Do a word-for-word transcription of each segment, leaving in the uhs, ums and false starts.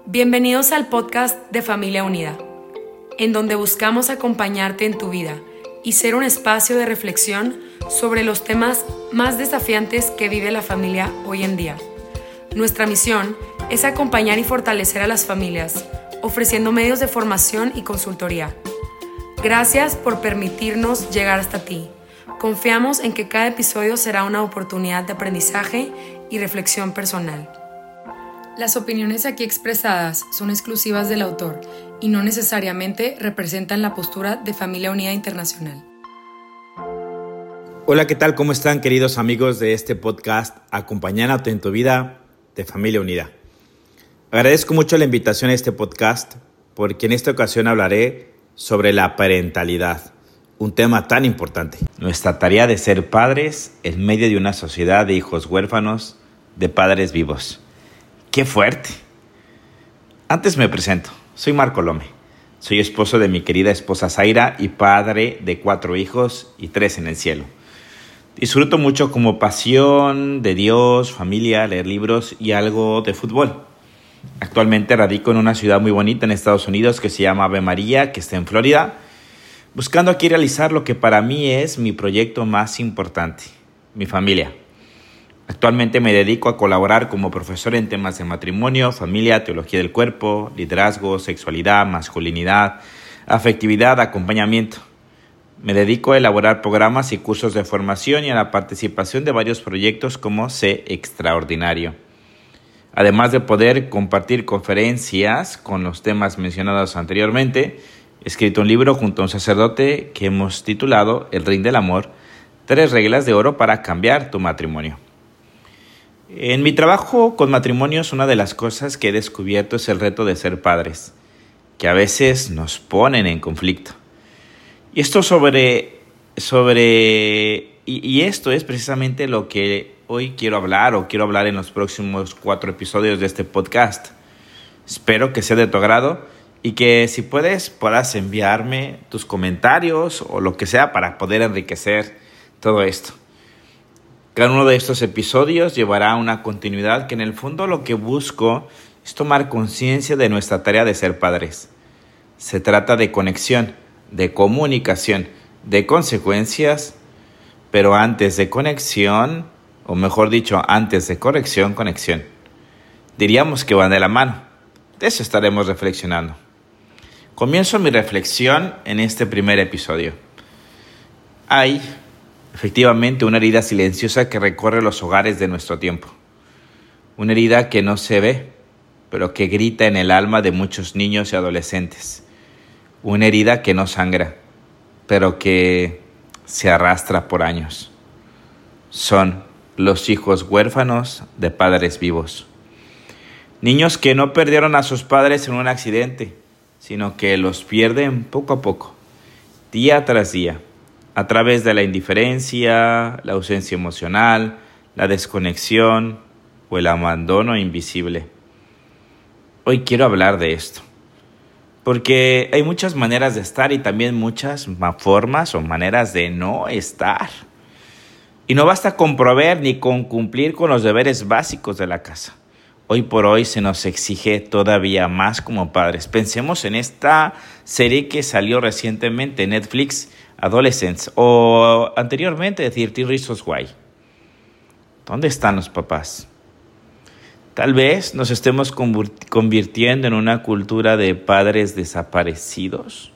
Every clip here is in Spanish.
Bienvenidos al podcast de Familia Unida, en donde buscamos acompañarte en tu vida y ser un espacio de reflexión sobre los temas más desafiantes que vive la familia hoy en día. Nuestra misión es acompañar y fortalecer a las familias, ofreciendo medios de formación y consultoría. Gracias por permitirnos llegar hasta ti. Confiamos en que cada episodio será una oportunidad de aprendizaje y reflexión personal. Las opiniones aquí expresadas son exclusivas del autor y no necesariamente representan la postura de Familia Unida Internacional. Hola, ¿qué tal? ¿Cómo están, queridos amigos de este podcast Acompañándote en tu vida de Familia Unida? Agradezco mucho la invitación a este podcast porque en esta ocasión hablaré sobre la parentalidad, un tema tan importante. Nuestra tarea de ser padres en medio de una sociedad de hijos huérfanos de padres vivos. ¡Qué fuerte! Antes me presento. Soy Marco Lome. Soy esposo de mi querida esposa Zaira y padre de cuatro hijos y tres en el cielo. Disfruto mucho como pasión de Dios, familia, leer libros y algo de fútbol. Actualmente radico en una ciudad muy bonita en Estados Unidos que se llama Ave María, que está en Florida, buscando aquí realizar lo que para mí es mi proyecto más importante, mi familia. Actualmente me dedico a colaborar como profesor en temas de matrimonio, familia, teología del cuerpo, liderazgo, sexualidad, masculinidad, afectividad, acompañamiento. Me dedico a elaborar programas y cursos de formación y a la participación de varios proyectos como Sé Extraordinario. Además de poder compartir conferencias con los temas mencionados anteriormente, he escrito un libro junto a un sacerdote que hemos titulado El Ring del Amor, tres reglas de oro para cambiar tu matrimonio. En mi trabajo con matrimonios, una de las cosas que he descubierto es el reto de ser padres, que a veces nos ponen en conflicto. Y esto sobre, sobre, y, y esto es precisamente lo que hoy quiero hablar o quiero hablar en los próximos cuatro episodios de este podcast. Espero que sea de tu agrado y que si puedes, puedas enviarme tus comentarios o lo que sea para poder enriquecer todo esto. Cada uno de estos episodios llevará una continuidad que en el fondo lo que busco es tomar conciencia de nuestra tarea de ser padres. Se trata de conexión, de comunicación, de consecuencias, pero antes de conexión, o mejor dicho, antes de corrección, conexión. Diríamos que van de la mano. De eso estaremos reflexionando. Comienzo mi reflexión en este primer episodio. Hay, efectivamente, una herida silenciosa que recorre los hogares de nuestro tiempo. Una herida que no se ve, pero que grita en el alma de muchos niños y adolescentes. Una herida que no sangra, pero que se arrastra por años. Son los hijos huérfanos de padres vivos. Niños que no perdieron a sus padres en un accidente, sino que los pierden poco a poco, día tras día, a través de la indiferencia, la ausencia emocional, la desconexión o el abandono invisible. Hoy quiero hablar de esto, porque hay muchas maneras de estar y también muchas formas o maneras de no estar. Y no basta con proveer ni con cumplir con los deberes básicos de la casa. Hoy por hoy se nos exige todavía más como padres. Pensemos en esta serie que salió recientemente en Netflix, Adolescents, o anteriormente trece Reasons Why. ¿Dónde están los papás? Tal vez nos estemos convirtiendo en una cultura de padres desaparecidos.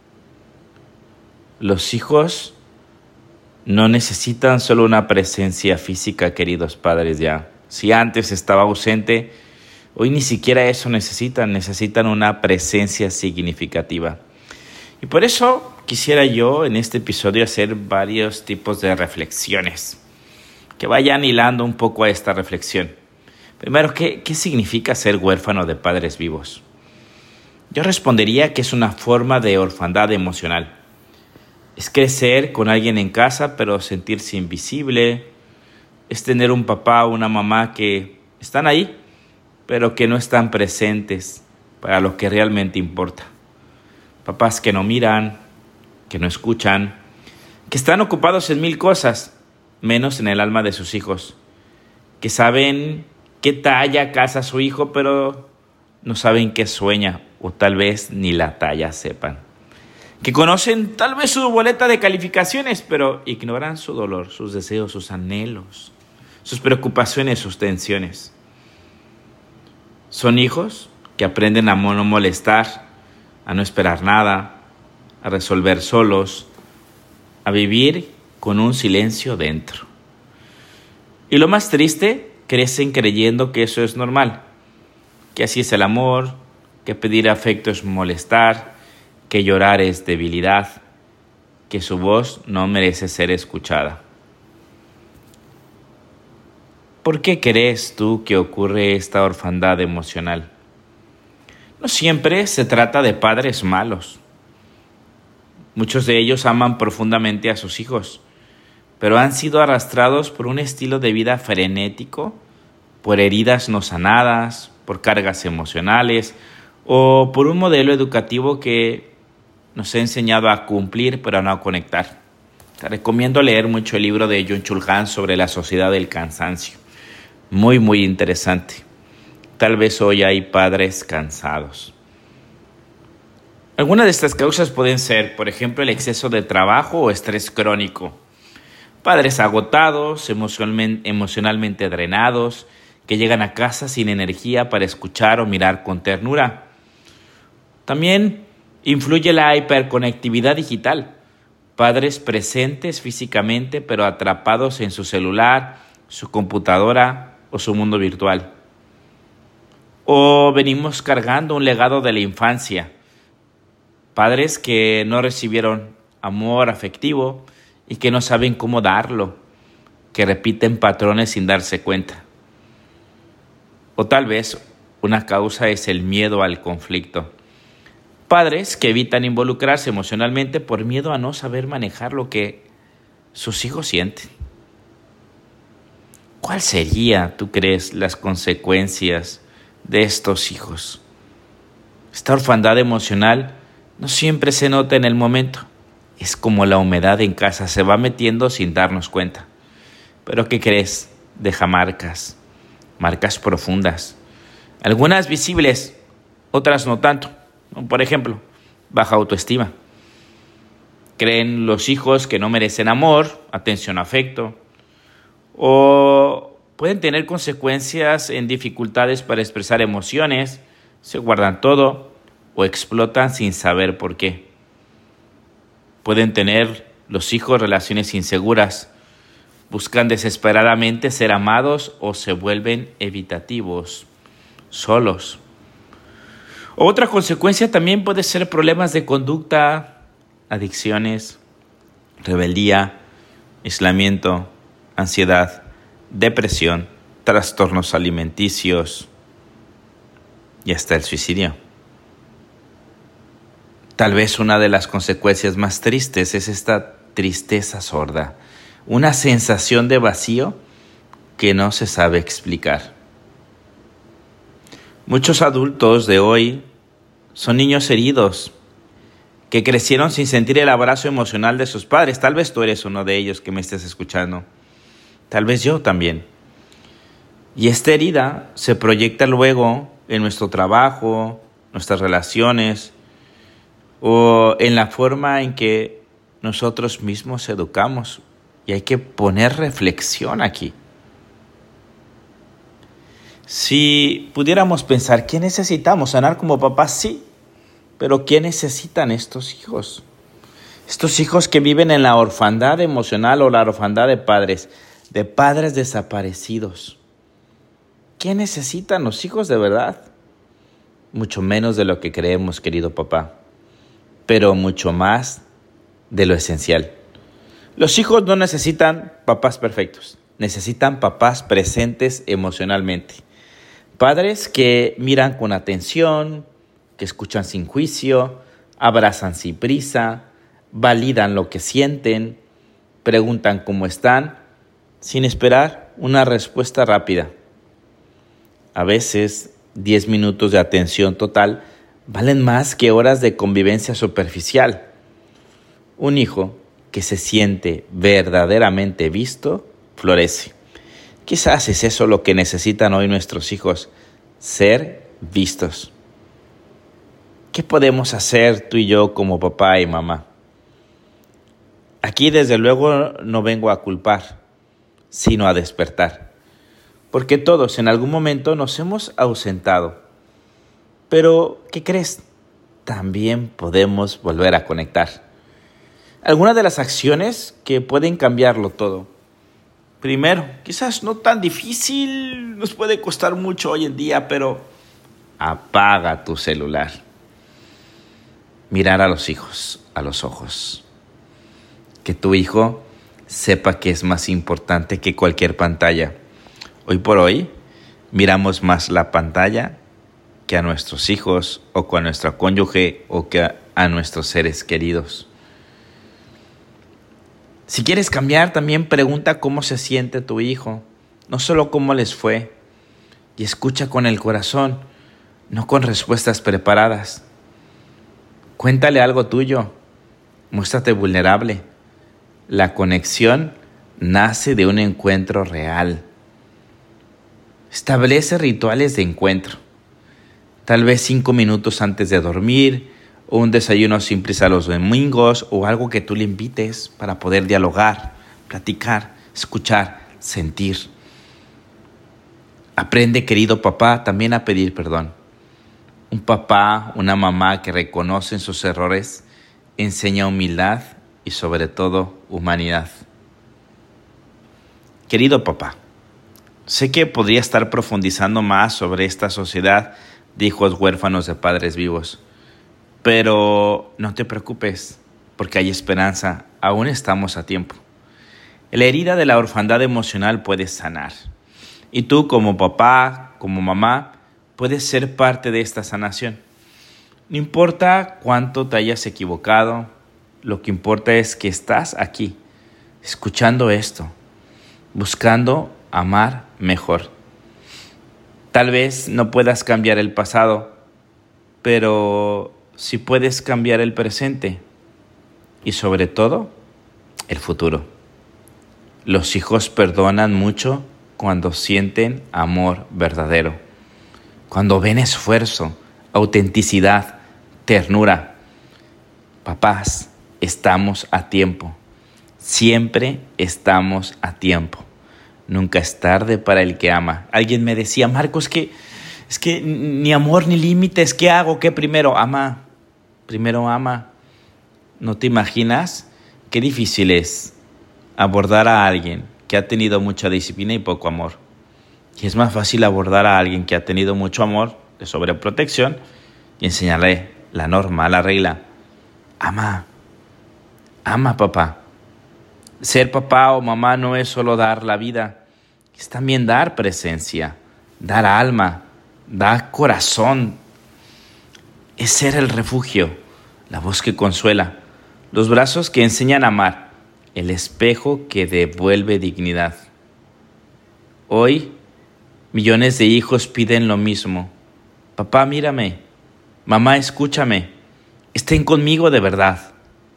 Los hijos no necesitan solo una presencia física, queridos padres, ya. Si antes estaba ausente, hoy ni siquiera eso necesitan, necesitan una presencia significativa. Y por eso quisiera yo en este episodio hacer varios tipos de reflexiones que vayan hilando un poco a esta reflexión. Primero, ¿qué, qué significa ser huérfano de padres vivos? Yo respondería que es una forma de orfandad emocional. Es crecer con alguien en casa, pero sentirse invisible. Es tener un papá o una mamá que están ahí, pero que no están presentes para lo que realmente importa. Papás que no miran, que no escuchan, que están ocupados en mil cosas, menos en el alma de sus hijos. Que saben qué talla casa su hijo, pero no saben qué sueña o tal vez ni la talla sepan. Que conocen tal vez su boleta de calificaciones, pero ignoran su dolor, sus deseos, sus anhelos, sus preocupaciones, sus tensiones. Son hijos que aprenden a no molestar, a no esperar nada, a resolver solos, a vivir con un silencio dentro. Y lo más triste, crecen creyendo que eso es normal, que así es el amor, que pedir afecto es molestar, que llorar es debilidad, que su voz no merece ser escuchada. ¿Por qué crees tú que ocurre esta orfandad emocional? No siempre se trata de padres malos. Muchos de ellos aman profundamente a sus hijos, pero han sido arrastrados por un estilo de vida frenético, por heridas no sanadas, por cargas emocionales o por un modelo educativo que nos ha enseñado a cumplir pero no a conectar. Te recomiendo leer mucho el libro de Byung-Chul Han sobre la sociedad del cansancio. Muy, muy interesante. Tal vez hoy hay padres cansados. Algunas de estas causas pueden ser, por ejemplo, el exceso de trabajo o estrés crónico. Padres agotados, emocionalmente drenados, que llegan a casa sin energía para escuchar o mirar con ternura. También influye la hiperconectividad digital. Padres presentes físicamente, pero atrapados en su celular, su computadora o su mundo virtual. O venimos cargando un legado de la infancia. Padres que no recibieron amor afectivo y que no saben cómo darlo, que repiten patrones sin darse cuenta. O tal vez una causa es el miedo al conflicto. Padres que evitan involucrarse emocionalmente por miedo a no saber manejar lo que sus hijos sienten. ¿Cuál sería, tú crees, las consecuencias de estos hijos? Esta orfandad emocional no siempre se nota en el momento. Es como la humedad en casa, se va metiendo sin darnos cuenta. ¿Pero qué crees? Deja marcas, marcas profundas. Algunas visibles, otras no tanto. Por ejemplo, baja autoestima. Creen los hijos que no merecen amor, atención, afecto. O pueden tener consecuencias en dificultades para expresar emociones, se guardan todo o explotan sin saber por qué. Pueden tener los hijos relaciones inseguras, buscan desesperadamente ser amados o se vuelven evitativos, solos. Otra consecuencia también puede ser problemas de conducta, adicciones, rebeldía, aislamiento, ansiedad, depresión, trastornos alimenticios y hasta el suicidio. Tal vez una de las consecuencias más tristes es esta tristeza sorda, una sensación de vacío que no se sabe explicar. Muchos adultos de hoy son niños heridos que crecieron sin sentir el abrazo emocional de sus padres. Tal vez tú eres uno de ellos que me estés escuchando. Tal vez yo también. Y esta herida se proyecta luego en nuestro trabajo, nuestras relaciones o en la forma en que nosotros mismos educamos. Y hay que poner reflexión aquí. Si pudiéramos pensar, ¿qué necesitamos? ¿Sanar como papás? Sí, pero ¿qué necesitan estos hijos? Estos hijos que viven en la orfandad emocional o la orfandad de padres, de padres desaparecidos. ¿Qué necesitan los hijos de verdad? Mucho menos de lo que creemos, querido papá, pero mucho más de lo esencial. Los hijos no necesitan papás perfectos, necesitan papás presentes emocionalmente. Padres que miran con atención, que escuchan sin juicio, abrazan sin prisa, validan lo que sienten, preguntan cómo están, sin esperar una respuesta rápida. A veces, diez minutos de atención total valen más que horas de convivencia superficial. Un hijo que se siente verdaderamente visto, florece. Quizás es eso lo que necesitan hoy nuestros hijos, ser vistos. ¿Qué podemos hacer tú y yo como papá y mamá? Aquí desde luego no vengo a culpar, sino a despertar, porque todos en algún momento nos hemos ausentado. Pero, ¿qué crees? También podemos volver a conectar. Algunas de las acciones que pueden cambiarlo todo. Primero, quizás no tan difícil, nos puede costar mucho hoy en día, pero apaga tu celular. Mirar a los hijos, a los ojos. Que tu hijo sepa que es más importante que cualquier pantalla. Hoy por hoy, miramos más la pantalla que a nuestros hijos, o con nuestro cónyuge, o que a, a nuestros seres queridos. Si quieres cambiar, también pregunta cómo se siente tu hijo, no solo cómo les fue, y escucha con el corazón, no con respuestas preparadas. Cuéntale algo tuyo, muéstrate vulnerable. La conexión nace de un encuentro real. Establece rituales de encuentro. Tal vez cinco minutos antes de dormir, o un desayuno sin prisa los domingos, o algo que tú le invites para poder dialogar, platicar, escuchar, sentir. Aprende, querido papá, también a pedir perdón. Un papá, una mamá que reconocen sus errores, enseña humildad y sobre todo humanidad. Querido papá, sé que podría estar profundizando más sobre esta sociedad de hijos huérfanos de padres vivos, pero no te preocupes, porque hay esperanza, aún estamos a tiempo. La herida de la orfandad emocional puede sanar, y tú como papá, como mamá, puedes ser parte de esta sanación. No importa cuánto te hayas equivocado, lo que importa es que estás aquí, escuchando esto, buscando amar mejor. Tal vez no puedas cambiar el pasado, pero sí puedes cambiar el presente y sobre todo el futuro. Los hijos perdonan mucho cuando sienten amor verdadero, cuando ven esfuerzo, autenticidad, ternura. Papás, estamos a tiempo. Siempre estamos a tiempo. Nunca es tarde para el que ama. Alguien me decía, Marcos, que es que ni amor ni límites. ¿Qué hago? ¿Qué primero? Ama. Primero ama. ¿No te imaginas qué difícil es abordar a alguien que ha tenido mucha disciplina y poco amor? Y es más fácil abordar a alguien que ha tenido mucho amor, de sobreprotección, y enseñarle la norma, la regla. Ama. Ama, papá. Ser papá o mamá no es solo dar la vida, es también dar presencia, dar alma, dar corazón. Es ser el refugio, la voz que consuela, los brazos que enseñan a amar, el espejo que devuelve dignidad. Hoy, millones de hijos piden lo mismo. Papá, mírame. Mamá, escúchame. Estén conmigo de verdad.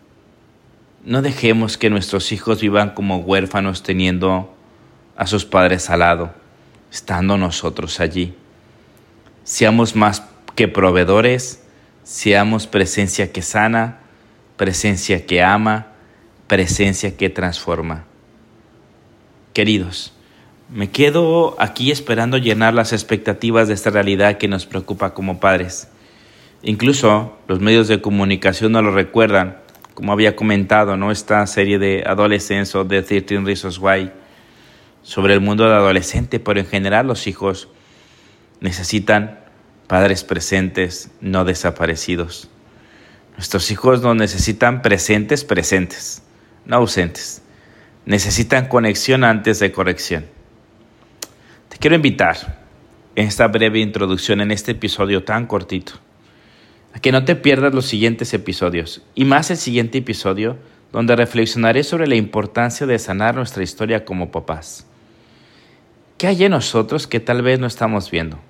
No dejemos que nuestros hijos vivan como huérfanos teniendo a sus padres al lado, estando nosotros allí. Seamos más que proveedores, seamos presencia que sana, presencia que ama, presencia que transforma. Queridos, me quedo aquí esperando llenar las expectativas de esta realidad que nos preocupa como padres. Incluso los medios de comunicación nos lo recuerdan. Como había comentado, ¿no? Esta serie de Adolescence o de trece Reasons Why sobre el mundo del adolescente, pero en general los hijos necesitan padres presentes, no desaparecidos. Nuestros hijos nos necesitan presentes, presentes, no ausentes. Necesitan conexión antes de corrección. Te quiero invitar en esta breve introducción, en este episodio tan cortito, a que no te pierdas los siguientes episodios, y más el siguiente episodio, donde reflexionaré sobre la importancia de sanar nuestra historia como papás. ¿Qué hay en nosotros que tal vez no estamos viendo?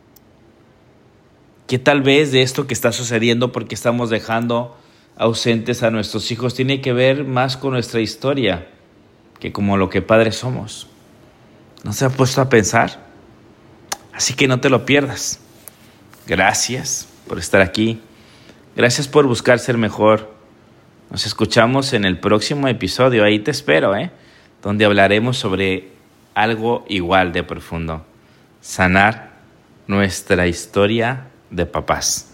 ¿Qué tal vez de esto que está sucediendo porque estamos dejando ausentes a nuestros hijos tiene que ver más con nuestra historia que como lo que padres somos? ¿No se ha puesto a pensar? Así que no te lo pierdas. Gracias por estar aquí. Gracias por buscar ser mejor. Nos escuchamos en el próximo episodio. Ahí te espero, ¿eh? Donde hablaremos sobre algo igual de profundo. Sanar nuestra historia de papás.